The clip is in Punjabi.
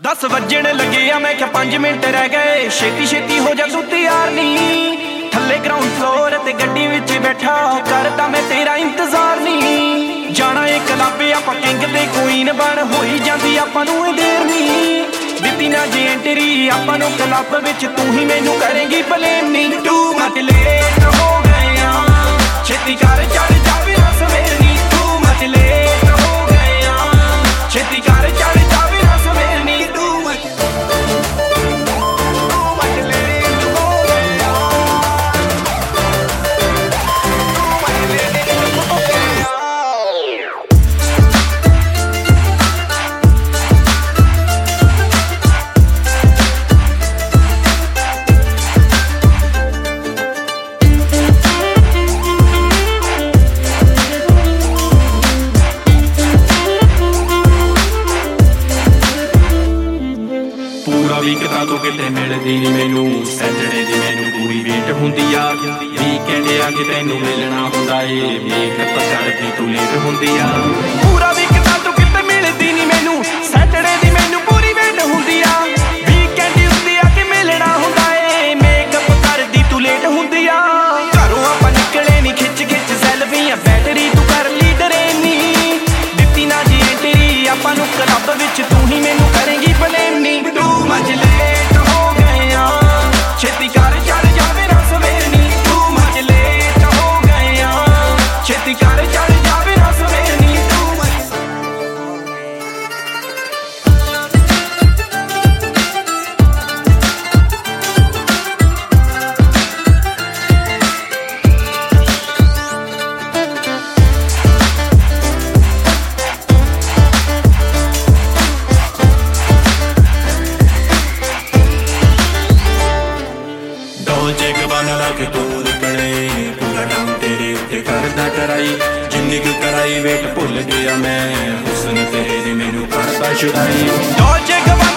10 ਵੱਜਣ ਲੱਗੇ ਆ ਮੈਂ ਕਿਹਾ 5 ਮਿੰਟ ਰਹਿ ਗਏ। ਛੇਤੀ ਛੇਤੀ ਹੋ ਜਾ ਤੂੰ ਤਿਆਰ ਨੀ। ਥੱਲੇ ਗਰਾਊਂਡ ਫਲੋਰ ਤੇ ਗੱਡੀ ਵਿੱਚ ਬੈਠਾ ਕਰਦਾ ਮੈਂ ਤੇਰਾ ਇੰਤਜ਼ਾਰ ਨੀ। ਜਾਣਾ ਏ ਕਲੱਬ ਆਪਾਂ ਕਿੰਗ ਤੇ ਕੁਈਨ ਬਣ ਹੋਈ ਜਾਂਦੀ ਆਪਾਂ ਨੂੰ ਇਹ ਦੇਰ ਨੀ। ਦਿੱਤੀ ਨਾ ਜੇ ਐਂਟਰੀ ਆਪਾਂ ਨੂੰ ਕਲੱਬ ਵਿੱਚ ਤੂੰ ਹੀ ਮੈਨੂੰ ਕਰੇਂਗੀ ਬਲੇਮ ਨੀ। ਟੂ ਮਚ ਲੇਟ ਹੋ ਗਏ ਆ ਛੇਤੀ ਕਰ ਚੜ ਜਾਵੇ ਨਾ ਸਵੇਰ ਨੀ। ਟੂ ਮਚ ਲੇਟ ਹੋ ਗਏ ਆ ਛੇਤੀ ਕਰ ਚੜ ਜਾਵੇ ਨਾ ਸਵੇਰ ਨੀ। ਵੀਕਤਾ ਤੋਂ ਕਿਤੇ ਮਿਲਦੀ ਨੀ ਮੈਨੂੰ। ਸੈਟਰਡੇ ਦੀ ਮੈਨੂੰ ਪੂਰੀ ਵੇਟ ਹੁੰਦੀ ਆ। ਵੀਕਐਂਡ ਆ ਕਿ ਤੈਨੂੰ ਮਿਲਣਾ ਹੁੰਦਾ ਏ। ਮੇਕਅਪ ਕਰਦੀ ਤੂੰ ਲੇਟ ਹੁੰਦੀ ਆ। ਪੂਰਾ ਵੀਕਤਾ ਤੋਂ ਕਿਤੇ ਮਿਲਦੀ ਨੀ ਮੈਨੂੰ। ਸੈਟਰਡੇ ਦੀ ਮੈਨੂੰ ਪੂਰੀ ਵੇਟ ਹੁੰਦੀ ਆ। ਵੀਕਐਂਡ ਹੁੰਦੀ ਆ ਕਿ ਮਿਲਣਾ ਹੁੰਦਾ ਏ। ਮੇਕਅਪ ਕਰਦੀ ਤੂੰ ਲੇਟ ਹੁੰਦੀ ਆ। ਘਰੋਂ ਆਪਾਂ ਨਿਕਲੇ ਨੀ ਖਿੱਚ ਖਿੱਚ ਸੈਲਫੀਆਂ ਬੈਟਰੀ ਤੂੰ ਕਰ ਲਈ ਡਰੇਨ ਨੀ। ਦਿੱਤੀ ਨਾ ਜੀ ਐਂਟਰੀ ਆਪਾਂ ਨੂੰ ਕਲੱਬ ਵਿੱਚ ਤੂੰ ਹੀ ਮੈਨੂੰ ਕਰੇਂਗੀ ਬਲੇਮ ਨੀ। ਮਚ ਲੇਟ ਹੋ ਗਏ ਆ ਛੇਤੀ ਕਰ ਚੜ ਜਾਵੇ ਨਾ ਸਵੇਰ ਨੀ। ਤੂੰ ਮਚ ਲੇਟ ਹੋ ਗਏ ਆ ਛੇਤੀ ਕਰ ਚੜ ਜਾਵੇ ਨਾ ਸਵੇਰ ਨੀ। ਕਿ ਤੂੰ ਨਿਕਲੇ ਪੂਰਾ ਨਾਮ ਤੇਰੇ ਉੱਤੇ ਕਰਦਾ ਟਰਾਈ। ਜਿੰਨੀ ਕੁ ਕਰਾਈ ਵੇਟ ਭੁੱਲ ਗਿਆ ਮੈਂ। ਹੁਸਨ ਤੇਰੇ ਨੇ ਮੈਨੂੰ ਕਰਦਾ ਛੁਡਾਈ।